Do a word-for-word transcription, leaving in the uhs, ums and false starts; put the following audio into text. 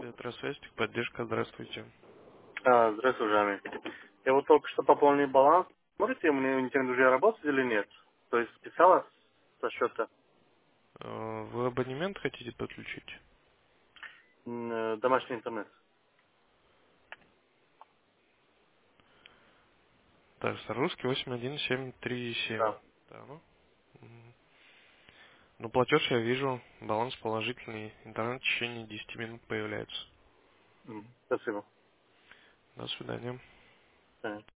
Электросвязь, поддержка, здравствуйте. А, здравствуй, Жами. Я вот только что пополнил баланс. Можете мне интернет уже работать или нет? То есть списала со счета Э, Вы абонемент хотите подключить? м, э, домашний интернет? Так, Старорусский восемь один семь три семь. Да. Да, ну. Мгм. Ну, платеж я вижу, баланс положительный, интернет в течение десяти минут появляется. М, Спасибо. До свидания. Понятно.